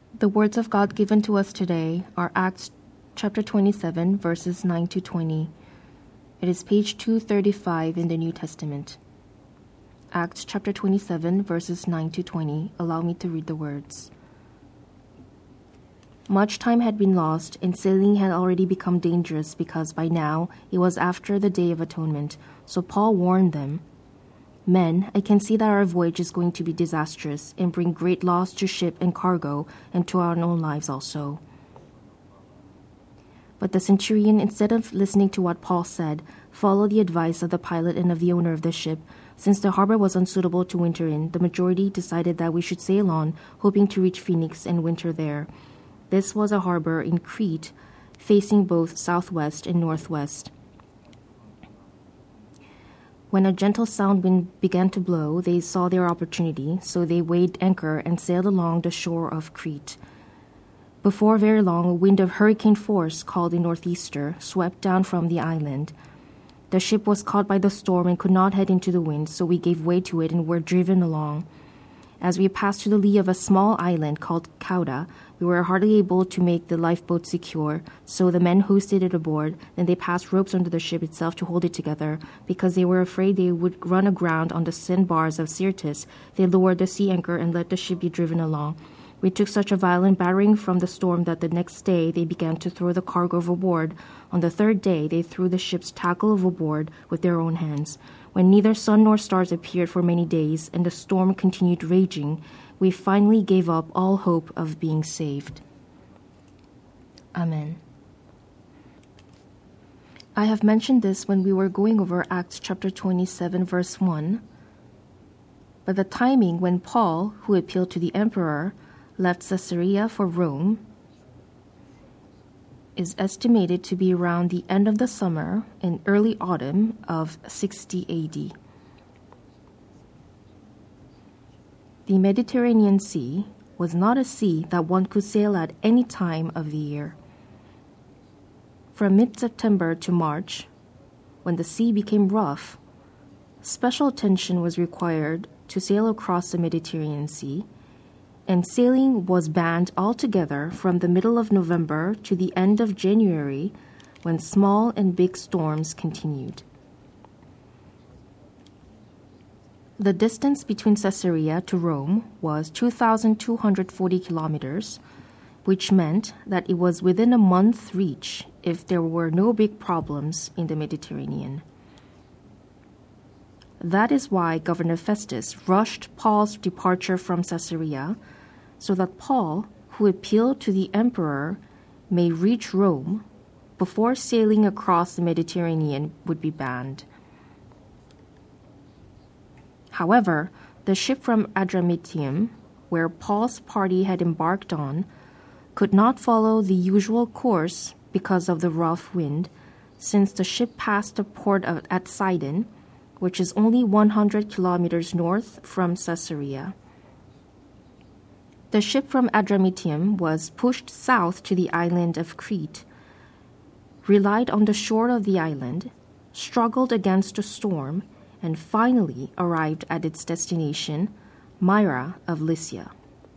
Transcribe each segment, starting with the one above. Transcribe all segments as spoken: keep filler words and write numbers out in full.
The words of God given to us today are Acts chapter twenty-seven, verses nine to twenty. It is page two thirty-five in the New Testament. Acts chapter twenty-seven, verses nine to twenty. Allow me to read the words. Much time had been lost, and sailing had already become dangerous because by now it was after the Day of Atonement. So Paul warned them, "Men, I can see that our voyage is going to be disastrous and bring great loss to ship and cargo and to our own lives also." But the centurion, instead of listening to what Paul said, followed the advice of the pilot and of the owner of the ship. Since the harbor was unsuitable to winter in, the majority decided that we should sail on, hoping to reach Phoenix and winter there. This was a harbor in Crete, facing both southwest and northwest. When a gentle south wind began to blow, they saw their opportunity, so they weighed anchor and sailed along the shore of Crete. Before very long, a wind of hurricane force, called a northeaster, swept down from the island. The ship was caught by the storm and could not head into the wind, so we gave way to it and were driven along. As we passed to the lee of a small island called Cauda, we were hardly able to make the lifeboat secure, so the men hoisted it aboard. Then they passed ropes under the ship itself to hold it together. Because they were afraid they would run aground on the sandbars of Syrtis, they lowered the sea anchor and let the ship be driven along. We took such a violent battering from the storm that the next day they began to throw the cargo overboard. On the third day they threw the ship's tackle overboard with their own hands. When neither sun nor stars appeared for many days and the storm continued raging, we finally gave up all hope of being saved. Amen. I have mentioned this when we were going over Acts chapter twenty-seven, verse one. But the timing when Paul, who appealed to the emperor, left Caesarea for Rome is estimated to be around the end of the summer and early autumn of sixty A D. The Mediterranean Sea was not a sea that one could sail at any time of the year. From mid-September to March, when the sea became rough, special attention was required to sail across the Mediterranean Sea, and sailing was banned altogether from the middle of November to the end of January, when small and big storms continued. The distance between Caesarea to Rome was two thousand two hundred forty kilometers, which meant that it was within a month's reach if there were no big problems in the Mediterranean. That is why Governor Festus rushed Paul's departure from Caesarea, so that Paul, who appealed to the emperor, may reach Rome before sailing across the Mediterranean would be banned. However, the ship from Adramyttium, where Paul's party had embarked on, could not follow the usual course because of the rough wind, since the ship passed the port of, at Sidon, which is only one hundred kilometers north from Caesarea. The ship from Adramyttium was pushed south to the island of Crete, relied on the shore of the island, struggled against a storm, and finally arrived at its destination, Myra of Lycia.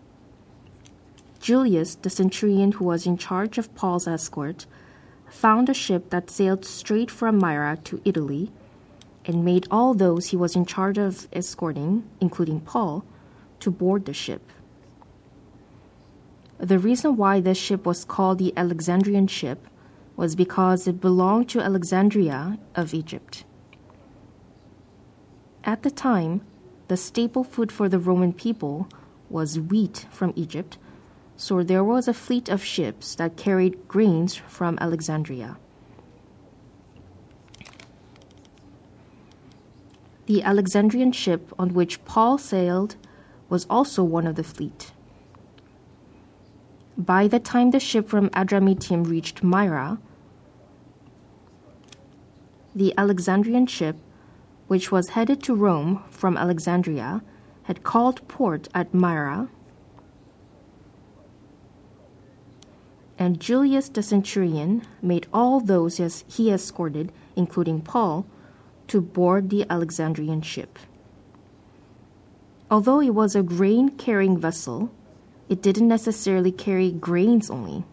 Julius, the centurion who was in charge of Paul's escort, found a ship that sailed straight from Myra to Italy and made all those he was in charge of escorting, including Paul, to board the ship. The reason why this ship was called the Alexandrian ship was because it belonged to Alexandria of Egypt. At the time, the staple food for the Roman people was wheat from Egypt, so there was a fleet of ships that carried grains from Alexandria. The Alexandrian ship on which Paul sailed was also one of the fleet. By the time the ship from Adramyttium reached Myra, the Alexandrian ship, which was headed to Rome from Alexandria, had called port at Myra, and Julius the centurion made all those he escorted, including Paul, to board the Alexandrian ship. Although it was a grain-carrying vessel, it didn't necessarily carry grains only.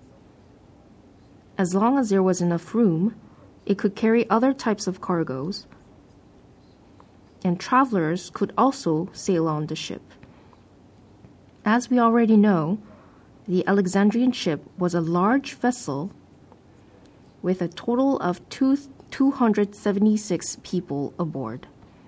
As long as there was enough room, it could carry other types of cargoes, and travelers could also sail on the ship. As we already know, the Alexandrian ship was a large vessel with a total of two, 276 people aboard.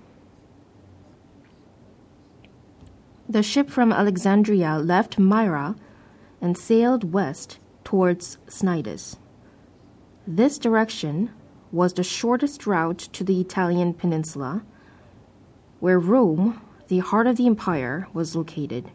The ship from Alexandria left Myra and sailed west towards Cnidus. This direction was the shortest route to the Italian peninsula, where Rome, the heart of the empire, was located.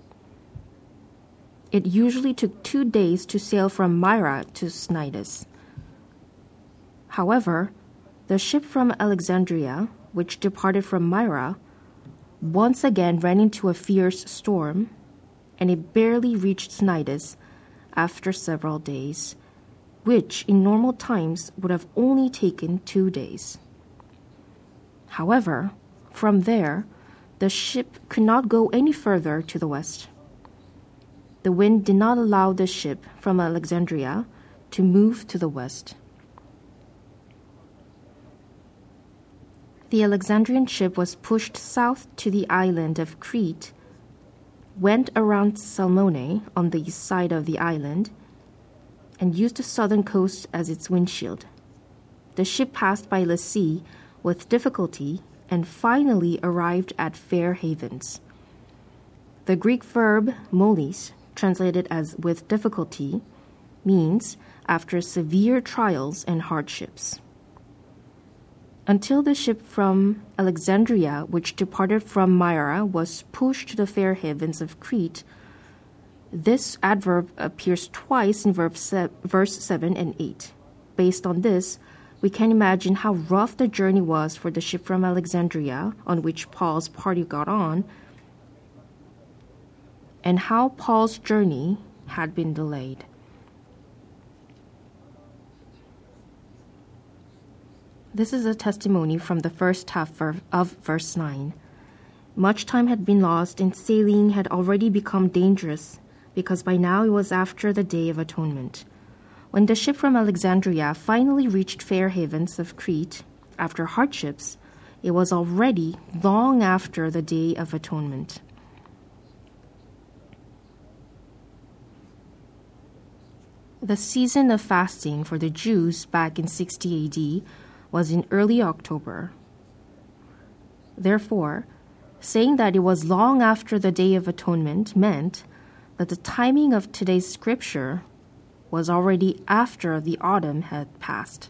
It usually took two days to sail from Myra to Cnidus. However, the ship from Alexandria, which departed from Myra, once again ran into a fierce storm, and it barely reached Cnidus after several days, which in normal times would have only taken two days. However, from there, the ship could not go any further to the west. The wind did not allow the ship from Alexandria to move to the west. The Alexandrian ship was pushed south to the island of Crete, went around Salmone on the east side of the island, and used the southern coast as its windshield. The ship passed by Lasea with difficulty and finally arrived at Fair Havens. The Greek verb molis, translated as with difficulty, means after severe trials and hardships. Until the ship from Alexandria, which departed from Myra, was pushed to the Fair Havens of Crete, this adverb appears twice in verse seven and eight. Based on this, we can imagine how rough the journey was for the ship from Alexandria on which Paul's party got on, and how Paul's journey had been delayed. This is a testimony from the first half of verse nine. Much time had been lost, and sailing had already become dangerous, because by now it was after the Day of Atonement. When the ship from Alexandria finally reached Fair Havens of Crete, after hardships, it was already long after the Day of Atonement. The season of fasting for the Jews back in sixty A D was in early October. Therefore, saying that it was long after the Day of Atonement meant that the timing of today's scripture was already after the autumn had passed.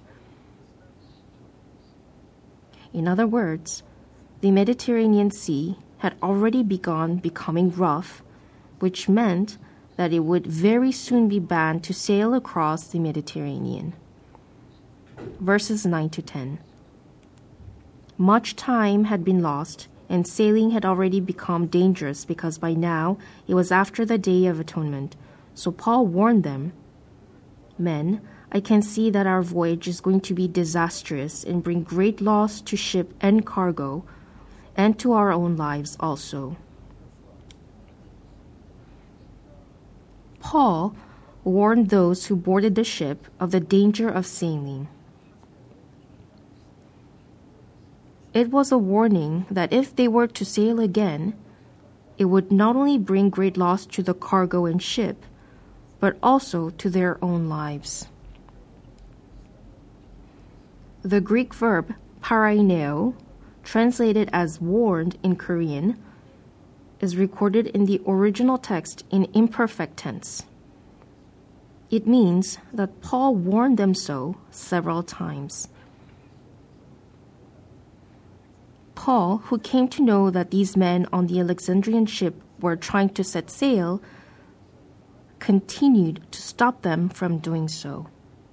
In other words, the Mediterranean Sea had already begun becoming rough, which meant that it would very soon be banned to sail across the Mediterranean. Verses nine to ten. Much time had been lost, and sailing had already become dangerous because by now it was after the Day of Atonement. So Paul warned them, "Men, I can see that our voyage is going to be disastrous and bring great loss to ship and cargo, and to our own lives also." Paul warned those who boarded the ship of the danger of sailing. It was a warning that if they were to sail again, it would not only bring great loss to the cargo and ship, but also to their own lives. The Greek verb paraineo, translated as warned in Korean, is recorded in the original text in imperfect tense. It means that Paul warned them so several times. Paul, who came to know that these men on the Alexandrian ship were trying to set sail, continued to stop them from doing so.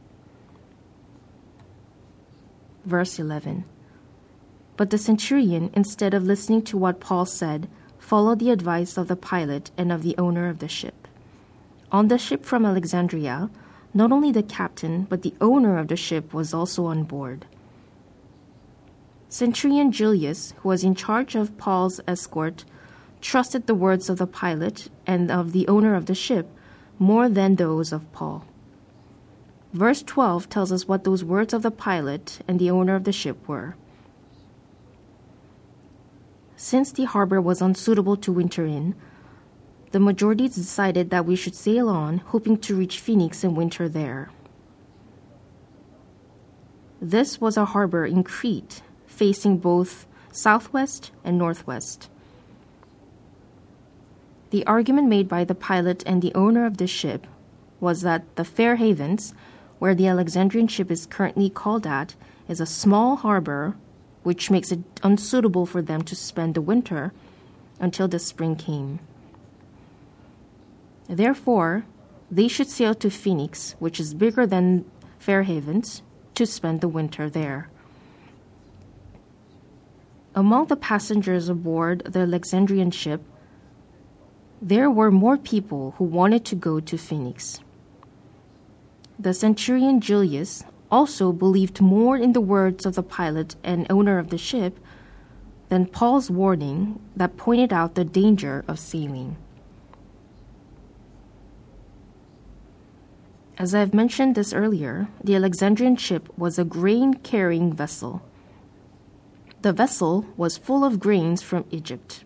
Verse eleven. But the centurion, instead of listening to what Paul said, followed the advice of the pilot and of the owner of the ship. On the ship from Alexandria, not only the captain, but the owner of the ship was also on board. Centurion Julius, who was in charge of Paul's escort, trusted the words of the pilot and of the owner of the ship more than those of Paul. Verse twelve tells us what those words of the pilot and the owner of the ship were. Since the harbor was unsuitable to winter in, the majority decided that we should sail on, hoping to reach Phoenix and winter there. This was a harbor in Crete, facing both southwest and northwest. The argument made by the pilot and the owner of the ship was that the Fair Havens, where the Alexandrian ship is currently called at, is a small harbor which makes it unsuitable for them to spend the winter until the spring came. Therefore, they should sail to Phoenix, which is bigger than Fair Havens, to spend the winter there. Among the passengers aboard the Alexandrian ship, there were more people who wanted to go to Phoenix. The centurion Julius also believed more in the words of the pilot and owner of the ship than Paul's warning that pointed out the danger of sailing. As I've mentioned this earlier, the Alexandrian ship was a grain-carrying vessel. The vessel was full of grains from Egypt.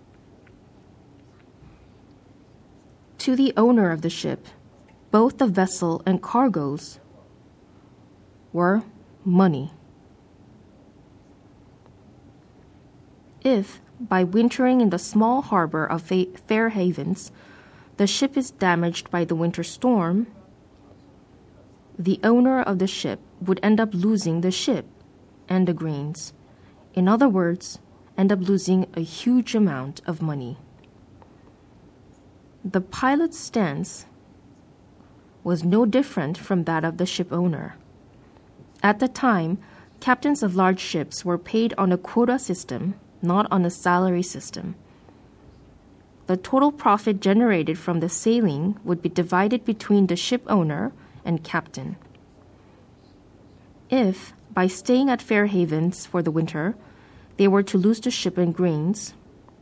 To the owner of the ship, both the vessel and cargoes were money. If, by wintering in the small harbor of Fair Havens, the ship is damaged by the winter storm, the owner of the ship would end up losing the ship and the grains. In other words, end up losing a huge amount of money. The pilot's stance was no different from that of the ship owner. At the time, captains of large ships were paid on a quota system, not on a salary system. The total profit generated from the sailing would be divided between the ship owner and captain. If, by staying at Fair Havens for the winter, they were to lose the ship and grains,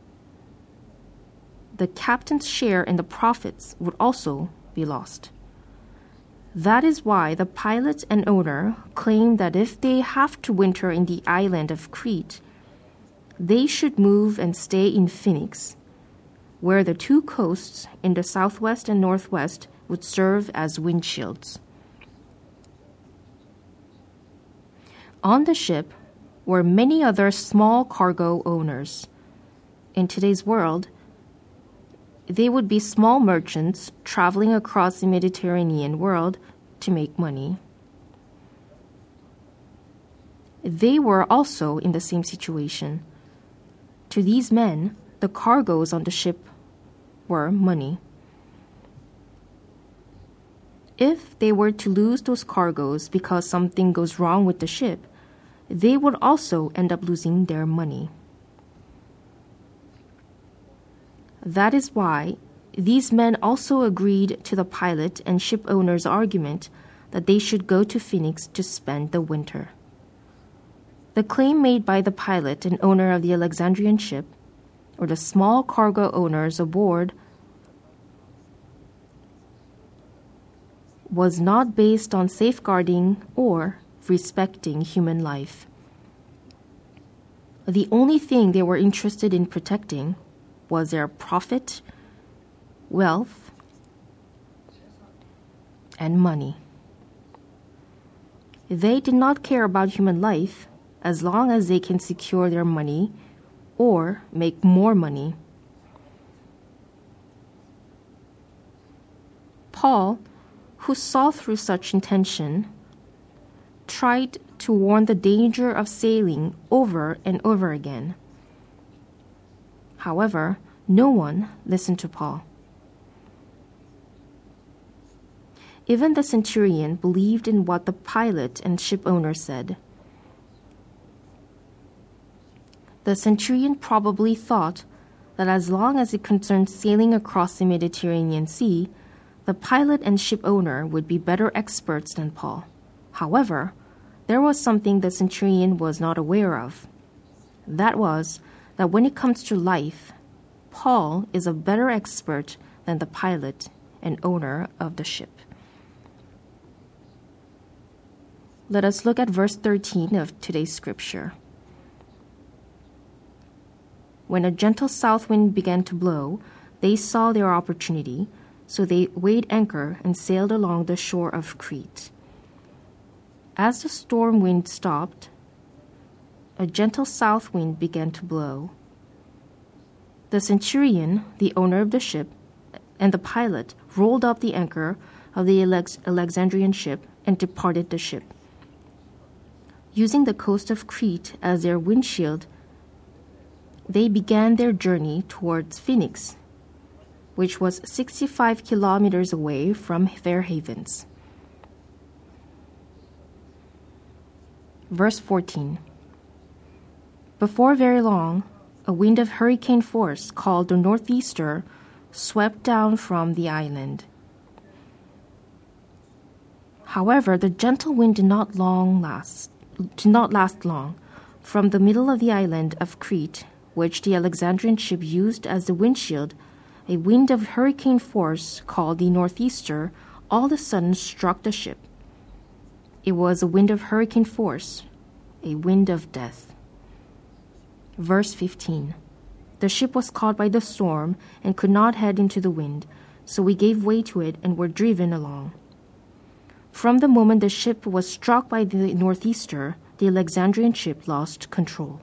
the captain's share in the profits would also be lost. That is why the pilot and owner claim that if they have to winter in the island of Crete, they should move and stay in Phoenix, where the two coasts in the southwest and northwest would serve as windshields. On the ship were many other small cargo owners. In today's world, they would be small merchants traveling across the Mediterranean world to make money. They were also in the same situation. To these men, the cargoes on the ship were money. If they were to lose those cargoes because something goes wrong with the ship, they would also end up losing their money. That is why these men also agreed to the pilot and ship owner's argument that they should go to Phoenix to spend the winter. The claim made by the pilot and owner of the Alexandrian ship, or the small cargo owners aboard, was not based on safeguarding or respecting human life. The only thing they were interested in protecting was their profit, wealth, and money. They did not care about human life as long as they can secure their money or make more money. Paul, who saw through such intention, tried to warn the danger of sailing over and over again. However, no one listened to Paul. Even the centurion believed in what the pilot and ship owner said. The centurion probably thought that as long as it concerned sailing across the Mediterranean Sea, the pilot and ship owner would be better experts than Paul. However, there was something the centurion was not aware of. That was that when it comes to life, Paul is a better expert than the pilot and owner of the ship. Let us look at verse thirteen of today's scripture. When a gentle south wind began to blow, they saw their opportunity, so they weighed anchor and sailed along the shore of Crete. As the storm wind stopped, a gentle south wind began to blow. The centurion, the owner of the ship, and the pilot rolled up the anchor of the Alex- Alexandrian ship and departed the ship. Using the coast of Crete as their windshield, they began their journey towards Phoenix, which was sixty-five kilometers away from Fair Havens. Verse fourteen. Before very long, a wind of hurricane force called the northeaster swept down from the island. However, the gentle wind did not long last, did not last long. From the middle of the island of Crete, which the Alexandrian ship used as the windshield, a wind of hurricane force called the northeaster all of a sudden struck the ship. It was a wind of hurricane force, a wind of death. Verse fifteen. The ship was caught by the storm and could not head into the wind, so we gave way to it and were driven along. From the moment the ship was struck by the northeaster, the Alexandrian ship lost control.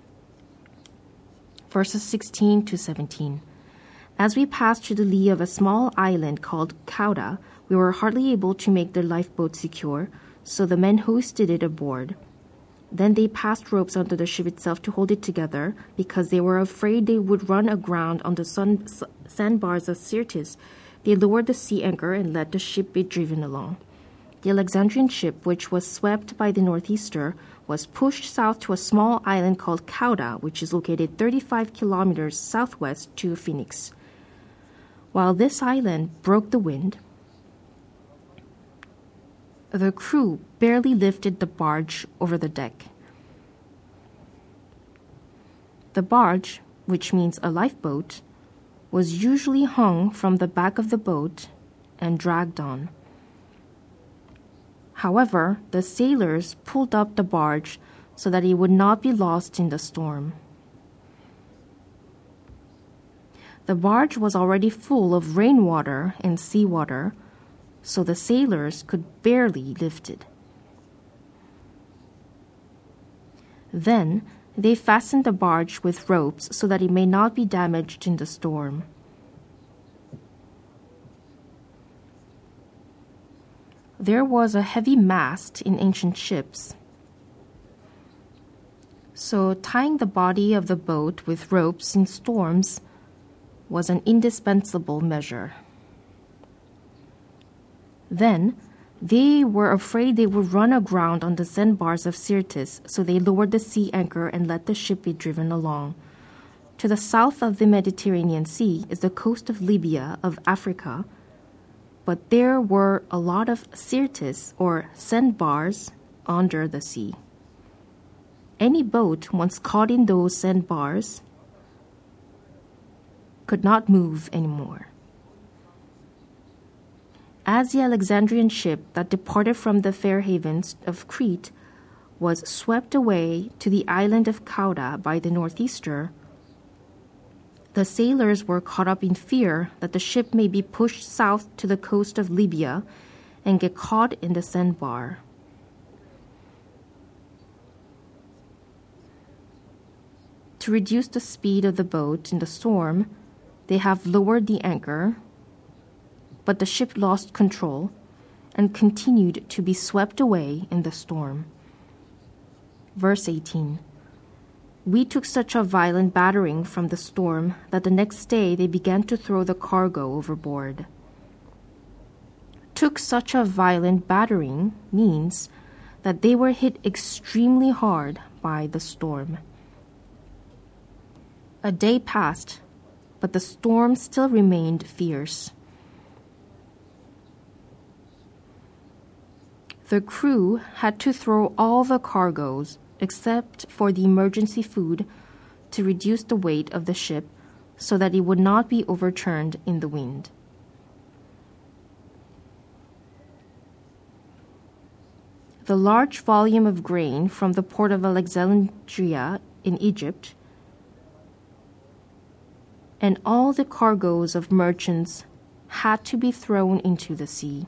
Verses sixteen to seventeen. As we passed to the lee of a small island called Cauda, we were hardly able to make the lifeboat secure, so the men hoisted it aboard. Then they passed ropes onto the ship itself to hold it together, because they were afraid they would run aground on the sun, sandbars of Syrtis. They lowered the sea anchor and let the ship be driven along. The Alexandrian ship, which was swept by the northeaster, was pushed south to a small island called Cauda, which is located thirty-five kilometers southwest to Phoenix. While this island broke the wind, the crew barely lifted the barge over the deck. The barge, which means a lifeboat, was usually hung from the back of the boat and dragged on. However, the sailors pulled up the barge so that it would not be lost in the storm. The barge was already full of rainwater and seawater, so the sailors could barely lift it. Then they fastened the barge with ropes so that it may not be damaged in the storm. There was a heavy mast in ancient ships, so tying the body of the boat with ropes in storms was an indispensable measure. Then they were afraid they would run aground on the sandbars of Syrtis, so they lowered the sea anchor and let the ship be driven along. To the south of the Mediterranean Sea is the coast of Libya of Africa, but there were a lot of Syrtis or sandbars under the sea. Any boat once caught in those sandbars could not move anymore. As the Alexandrian ship that departed from the Fair Havens of Crete was swept away to the island of Cauda by the northeaster, the sailors were caught up in fear that the ship may be pushed south to the coast of Libya and get caught in the sandbar. To reduce the speed of the boat in the storm, they have lowered the anchor, but the ship lost control and continued to be swept away in the storm. Verse eighteen. We took such a violent battering from the storm that the next day they began to throw the cargo overboard. Took such a violent battering means that they were hit extremely hard by the storm. A day passed, but the storm still remained fierce. The crew had to throw all the cargoes, except for the emergency food, to reduce the weight of the ship so that it would not be overturned in the wind. The large volume of grain from the port of Alexandria in Egypt and all the cargoes of merchants had to be thrown into the sea.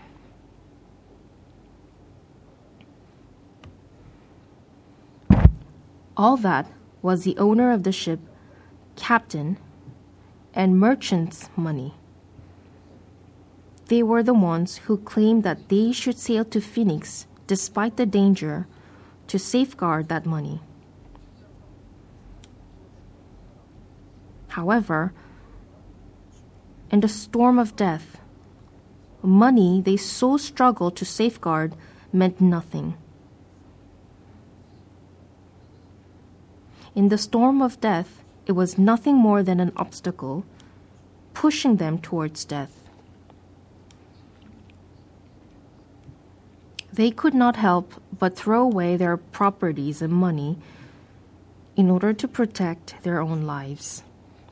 All that was the owner of the ship, captain, and merchant's money. They were the ones who claimed that they should sail to Phoenix despite the danger to safeguard that money. However, in the storm of death, money they so struggled to safeguard meant nothing. In the storm of death, it was nothing more than an obstacle, pushing them towards death. They could not help but throw away their properties and money in order to protect their own lives.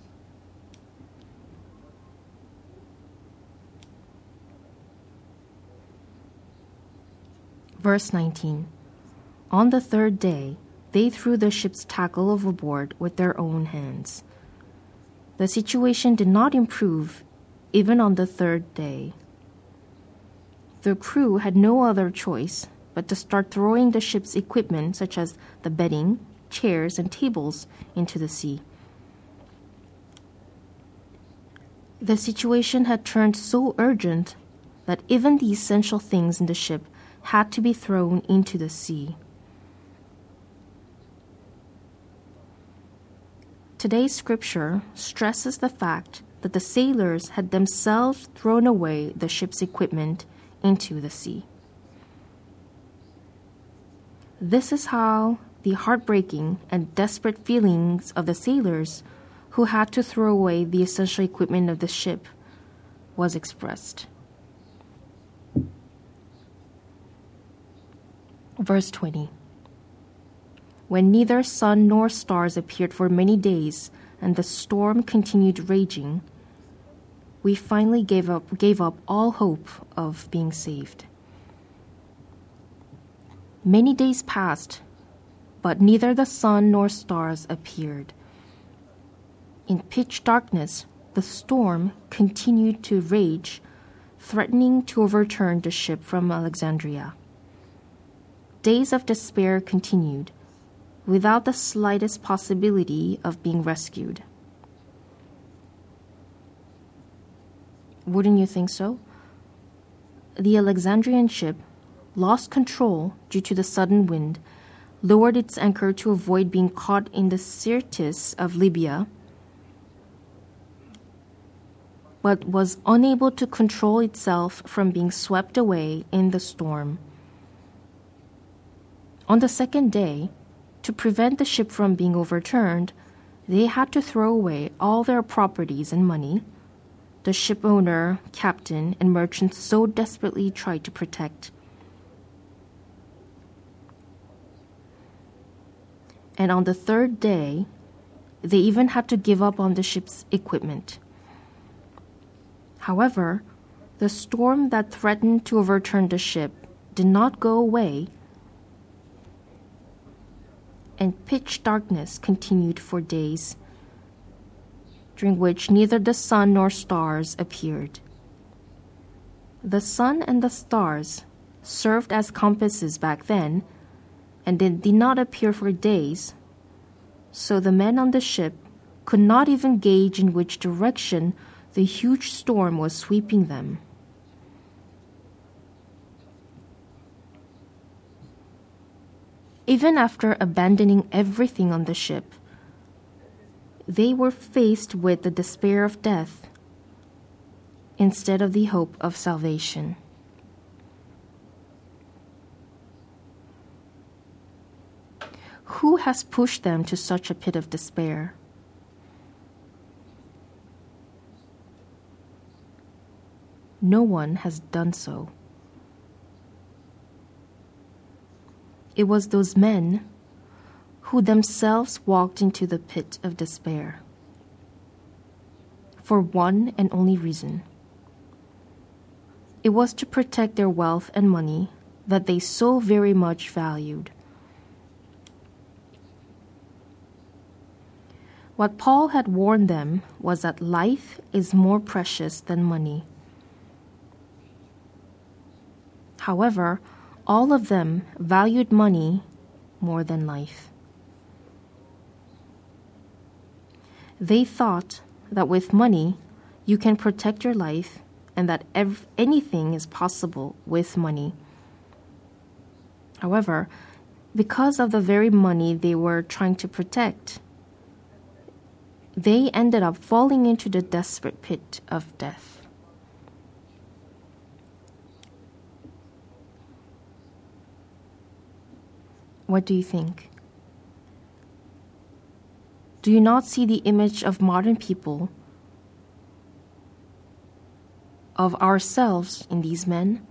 Verse nineteen. On the third day, they threw the ship's tackle overboard with their own hands. The situation did not improve even on the third day. The crew had no other choice but to start throwing the ship's equipment, such as the bedding, chairs, and tables, into the sea. The situation had turned so urgent that even the essential things in the ship had to be thrown into the sea. Today's scripture stresses the fact that the sailors had themselves thrown away the ship's equipment into the sea. This is how the heartbreaking and desperate feelings of the sailors who had to throw away the essential equipment of the ship was expressed. Verse twenty. When neither sun nor stars appeared for many days and the storm continued raging, we finally gave up, gave up all hope of being saved. Many days passed, but neither the sun nor stars appeared. In pitch darkness, the storm continued to rage, threatening to overturn the ship from Alexandria. Days of despair continued, without the slightest possibility of being rescued. Wouldn't you think so? The Alexandrian ship lost control due to the sudden wind, lowered its anchor to avoid being caught in the Syrtis of Libya, but was unable to control itself from being swept away in the storm. On the second day, to prevent the ship from being overturned, they had to throw away all their properties and money the ship owner, captain, and merchants so desperately tried to protect. And on the third day, they even had to give up on the ship's equipment. However, the storm that threatened to overturn the ship did not go away, and pitch darkness continued for days, during which neither the sun nor stars appeared. The sun and the stars served as compasses back then, and they did not appear for days, so the men on the ship could not even gauge in which direction the huge storm was sweeping them. Even after abandoning everything on the ship, they were faced with the despair of death instead of the hope of salvation. Who has pushed them to such a pit of despair? No one has done so. It was those men who themselves walked into the pit of despair. for one and only reason. It was to protect their wealth and money that they so very much valued. What Paul had warned them was that life is more precious than money. However, all of them valued money more than life. They thought that with money, you can protect your life and that ev- anything is possible with money. However, because of the very money they were trying to protect, they ended up falling into the desperate pit of death. What do you think? Do you not see the image of modern people, of ourselves in these men?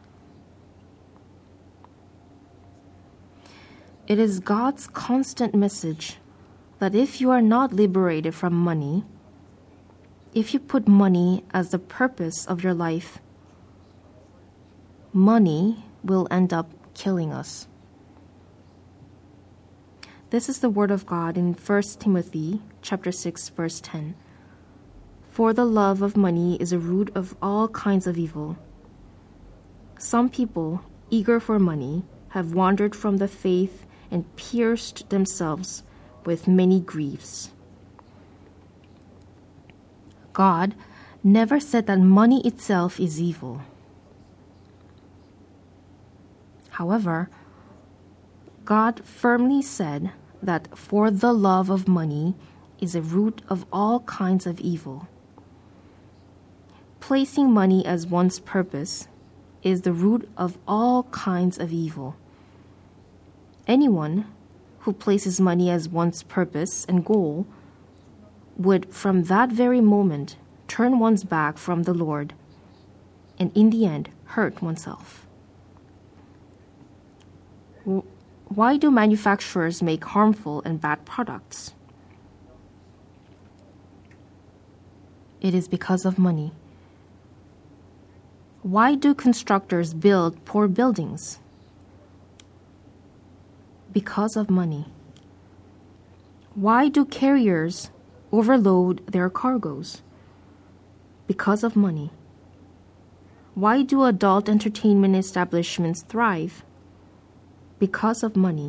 It is God's constant message that if you are not liberated from money, if you put money as the purpose of your life, money will end up killing us. This is the word of God in First Timothy chapter six, verse ten. For the love of money is a root of all kinds of evil. Some people, eager for money, have wandered from the faith and pierced themselves with many griefs. God never said that money itself is evil. However, God firmly said that for the love of money is a root of all kinds of evil. Placing money as one's purpose is the root of all kinds of evil. Anyone who places money as one's purpose and goal would, from that very moment, turn one's back from the Lord and, in the end, hurt oneself. Why do manufacturers make harmful and bad products? It is because of money. Why do constructors build poor buildings? Because of money. Why do carriers overload their cargoes? Because of money. Why do adult entertainment establishments thrive? Because of money.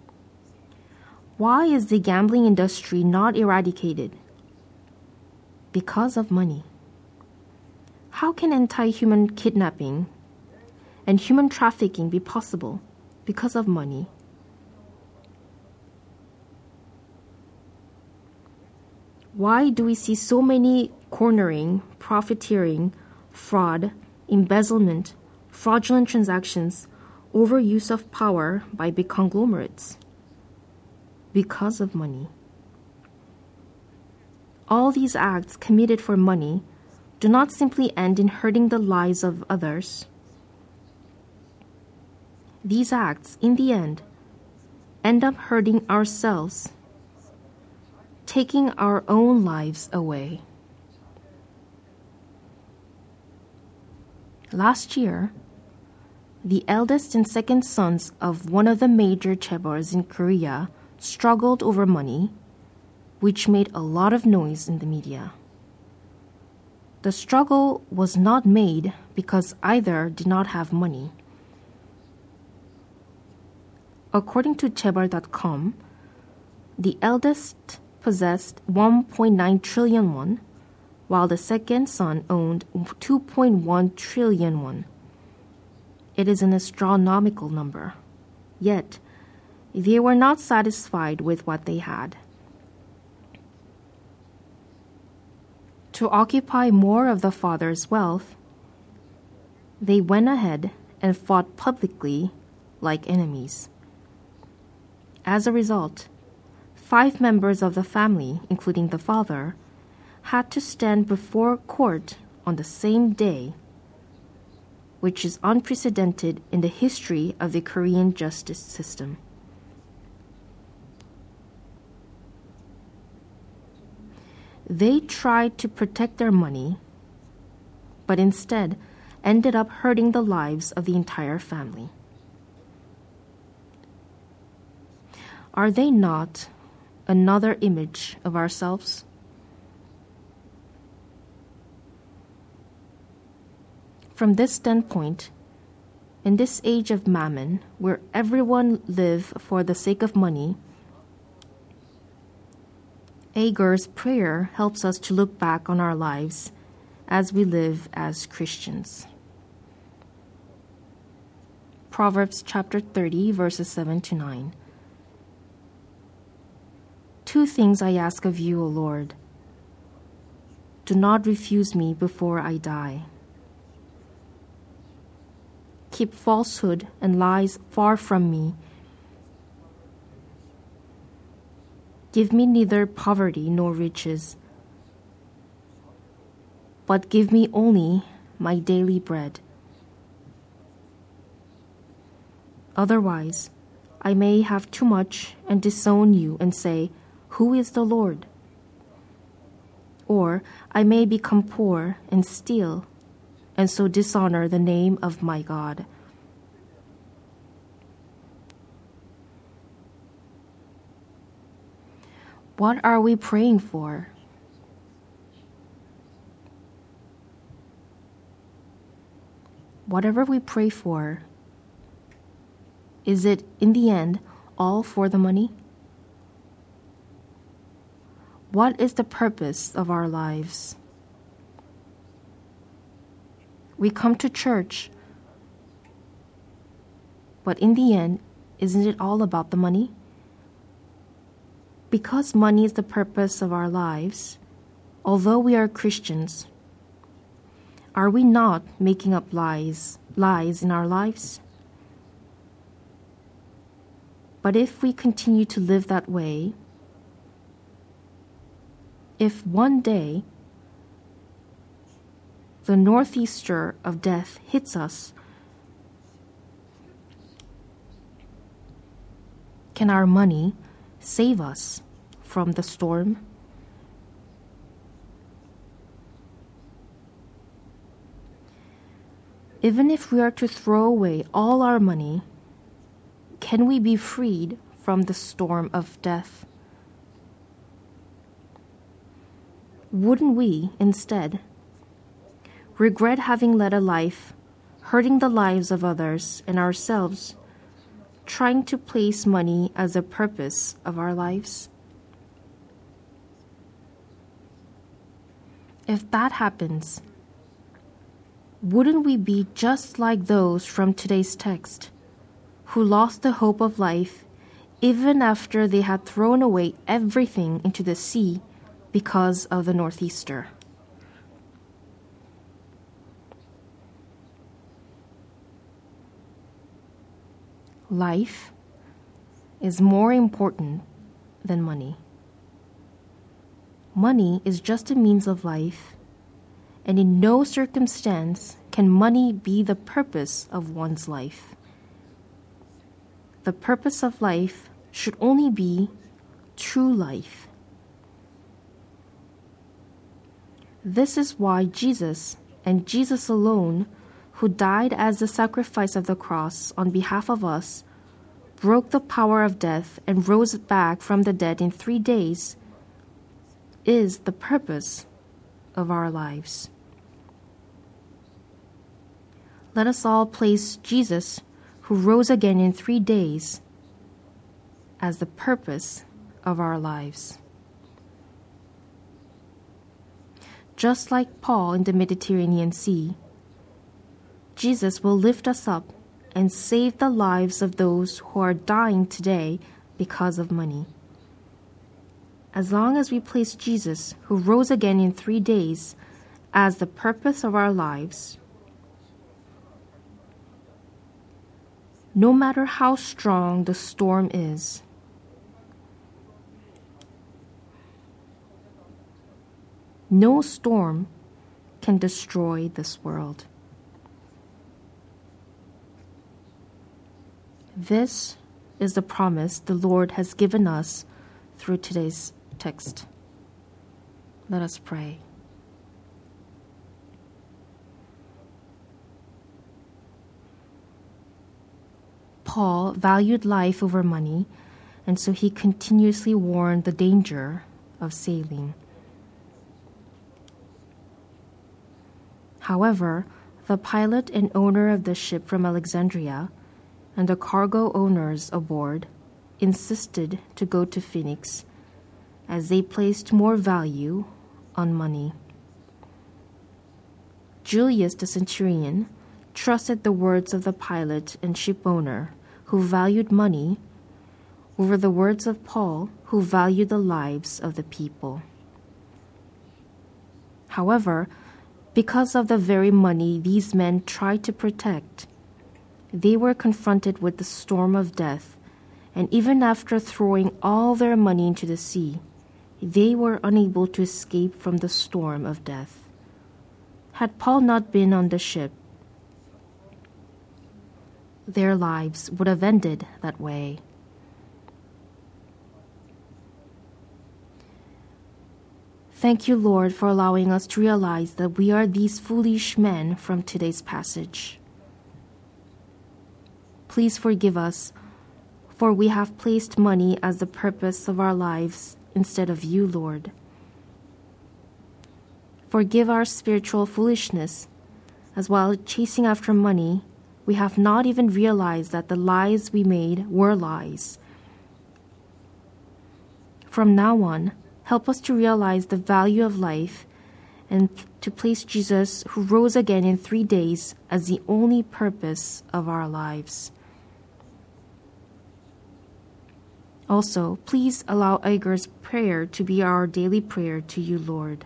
Why is the gambling industry not eradicated? Because of money. How can anti-human kidnapping and human trafficking be possible? Because of money. Why do we see so many cornering, profiteering, fraud, embezzlement, fraudulent transactions, overuse of power by big conglomerates? Because of money. All these acts committed for money do not simply end in hurting the lives of others. These acts, in the end, end up hurting ourselves, taking our own lives away. Last year, the eldest and second sons of one of the major chaebols in Korea struggled over money, which made a lot of noise in the media. The struggle was not made because either did not have money. According to chaebol dot com, the eldest possessed one point nine trillion won, while the second son owned two point one trillion won. It is an astronomical number. Yet, they were not satisfied with what they had. To occupy more of the father's wealth, they went ahead and fought publicly like enemies. As a result, five members of the family, including the father, had to stand before court on the same day, which is unprecedented in the history of the Korean justice system. They tried to protect their money, but instead ended up hurting the lives of the entire family. Are they not another image of ourselves? From this standpoint, in this age of mammon, where everyone lives for the sake of money, Agar's prayer helps us to look back on our lives as we live as Christians. Proverbs chapter thirty, verses seven to nine. Two things I ask of you, O Lord. Do not refuse me before I die. Keep falsehood and lies far from me. Give me neither poverty nor riches, but give me only my daily bread. Otherwise, I may have too much and disown you and say, "Who is the Lord?" Or I may become poor and steal, and so dishonor the name of my God. What are we praying for? Whatever we pray for, is it in the end all for the money? What is the purpose of our lives? We come to church, but in the end, isn't it all about the money? Because money is the purpose of our lives, although we are Christians, are we not making up lies, lies in our lives? But if we continue to live that way, if one day the northeaster of death hits us, can our money save us from the storm? Even if we are to throw away all our money, can we be freed from the storm of death? Wouldn't we, instead, regret having led a life hurting the lives of others and ourselves, trying to place money as a purpose of our lives? If that happens, wouldn't we be just like those from today's text, who lost the hope of life even after they had thrown away everything into the sea because of the northeaster? Life is more important than money. Money is just a means of life, and in no circumstance can money be the purpose of one's life. The purpose of life should only be true life. This is why Jesus, and Jesus alone, who died as the sacrifice of the cross on behalf of us, broke the power of death and rose back from the dead in three days, is the purpose of our lives. Let us all place Jesus, who rose again in three days, as the purpose of our lives. Just like Paul in the Mediterranean Sea, Jesus will lift us up and save the lives of those who are dying today because of money. As long as we place Jesus, who rose again in three days, as the purpose of our lives, no matter how strong the storm is, no storm can destroy this world. This is the promise the Lord has given us through today's text. Let us pray. Paul valued life over money, and so he continuously warned the danger of sailing. However, the pilot and owner of the ship from Alexandria and the cargo owners aboard insisted to go to Phoenix, as they placed more value on money. Julius the centurion trusted the words of the pilot and ship owner, who valued money, over the words of Paul, who valued the lives of the people. However, because of the very money these men tried to protect, they were confronted with the storm of death, and even after throwing all their money into the sea, they were unable to escape from the storm of death. Had Paul not been on the ship, their lives would have ended that way. Thank you, Lord, for allowing us to realize that we are these foolish men from today's passage. Please forgive us, for we have placed money as the purpose of our lives instead of you, Lord. Forgive our spiritual foolishness, as while chasing after money, we have not even realized that the lies we made were lies. From now on, help us to realize the value of life and to place Jesus, who rose again in three days, as the only purpose of our lives. Also, please allow Iger's prayer to be our daily prayer to you, Lord.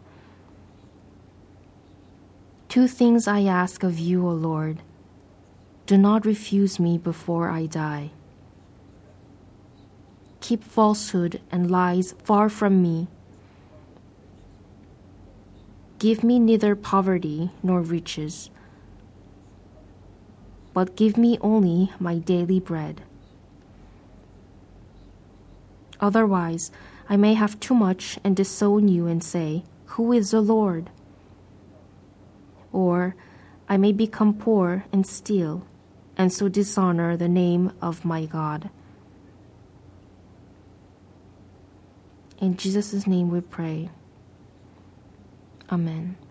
Two things I ask of you, O Lord. Do not refuse me before I die. Keep falsehood and lies far from me. Give me neither poverty nor riches, but give me only my daily bread. Otherwise, I may have too much and disown you and say, "Who is the Lord?" Or I may become poor and steal, and so dishonor the name of my God. In Jesus' name we pray. Amen.